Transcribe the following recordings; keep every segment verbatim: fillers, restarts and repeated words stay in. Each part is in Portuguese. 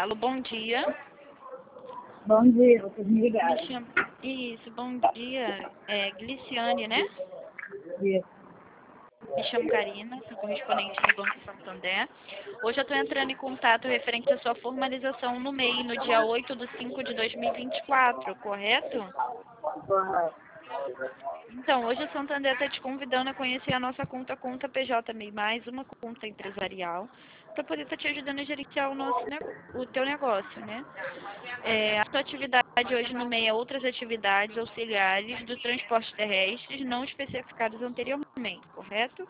Alô, bom dia. Bom dia, vocês me Me ligaram. chamo... Isso, bom dia. É Gliciane, né? Isso. Me chamo Karina, sou correspondente do Banco Santander. Hoje eu estou entrando em contato referente à sua formalização no M E I, no dia oito de cinco de dois mil e vinte e quatro, correto? Correto. Então, hoje o Santander está te convidando a conhecer a nossa conta, conta P J M E I, mais uma conta empresarial, para poder estar te ajudando a gerenciar o, nosso, nego- o teu negócio, né? É, a sua atividade hoje no M E I é outras atividades auxiliares do transporte terrestre não especificadas anteriormente, correto?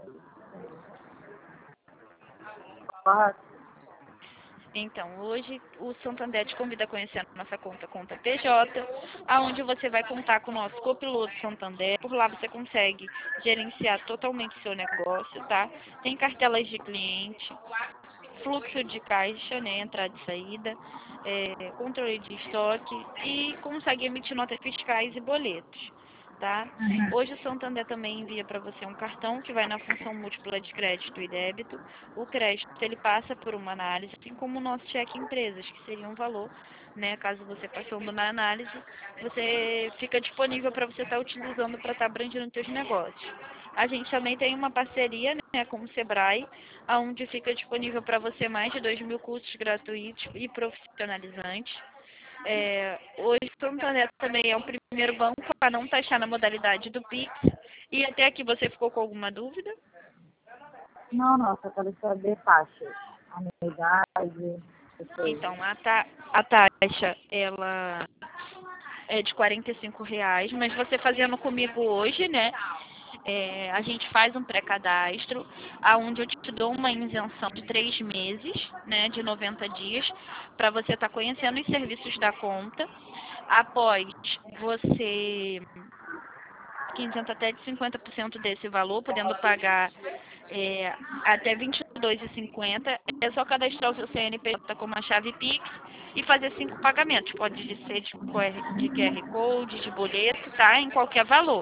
Correto. Então, hoje o Santander te convida a conhecer a nossa conta, conta P J, aonde você vai contar com o nosso copiloto Santander. Por lá você consegue gerenciar totalmente o seu negócio, tá? Tem cartelas de cliente, fluxo de caixa, né, entrada e saída, é, controle de estoque e consegue emitir notas fiscais e boletos, tá? Uhum. Hoje o Santander também envia para você um cartão que vai na função múltipla de crédito e débito. O crédito ele passa por uma análise, assim como o nosso cheque empresas, que seria um valor, né, caso você passando na análise, você fica disponível para você estar utilizando para estar abrangendo os seus negócios. A gente também tem uma parceria, né, com o Sebrae, onde fica disponível para você mais de dois mil cursos gratuitos e profissionalizantes. É, hoje o Santander também é o primeiro banco a não taxar na modalidade do Pix. E até aqui você ficou com alguma dúvida? Não, não, só quero saber taxas. Anuidade, essas coisas. Então, a, ta a taxa, ela é de quarenta e cinco reais, mas você fazendo comigo hoje, né? É, a gente faz um pré-cadastro, aonde eu te dou uma isenção de três meses, né, de noventa dias, para você estar conhecendo os serviços da conta. Após você que isenta até de cinquenta por cento desse valor, podendo pagar é, até vinte e dois reais e cinquenta centavos. É só cadastrar o seu C N P J com uma chave Pix e fazer cinco pagamentos. Pode ser de Q R, de Q R Code, de boleto, tá? Em qualquer valor.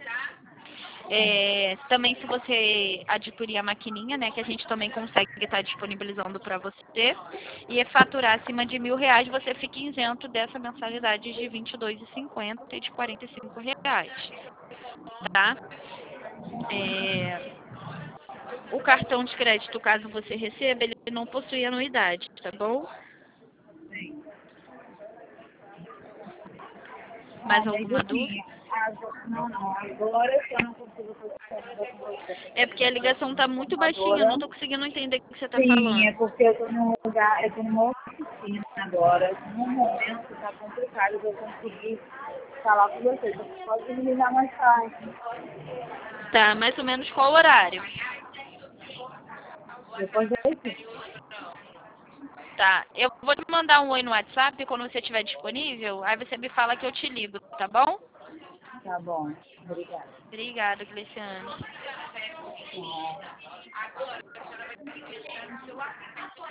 É, também se você adquirir a maquininha, né, que a gente também consegue estar disponibilizando para você, e é faturar acima de mil reais, você fica isento dessa mensalidade de vinte e dois reais e cinquenta centavos e de quarenta e cinco reais, tá? É, o cartão de crédito, caso você receba, ele não possui anuidade, tá bom? Não, Mais mas alguma dúvida? assim, agora, não, não, agora eu não consigo fazer com você, porque É eu porque a estou ligação trabalhando tá na muito baixinha, eu formadora. não tô conseguindo entender o que você tá Sim, é falando. porque eu estou num lugar, eu estou numa oficina agora. No momento está complicado de eu conseguir falar com vocês. Você pode me ligar mais tarde. Tá, mais ou menos qual horário? Depois desse? Tá, eu vou te mandar um oi no WhatsApp quando você estiver disponível, aí você me fala que eu te ligo, tá bom? Tá bom. Obrigada. Obrigada, Cleciane. Tchau.